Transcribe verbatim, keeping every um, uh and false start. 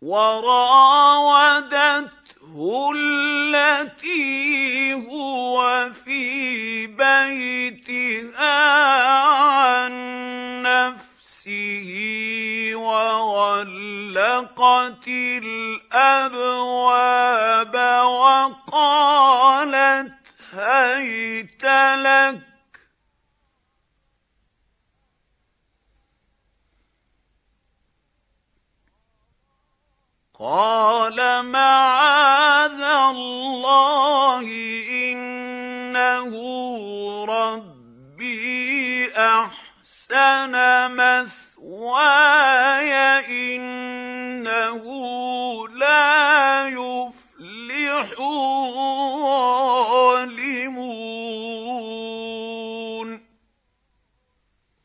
وراودته التي هو في بيتها عن نفسه وغلقت الأبواب وقالت هيت لك. قال معاذ الله إنه ربي أحسن مثواي إنه لا يفلح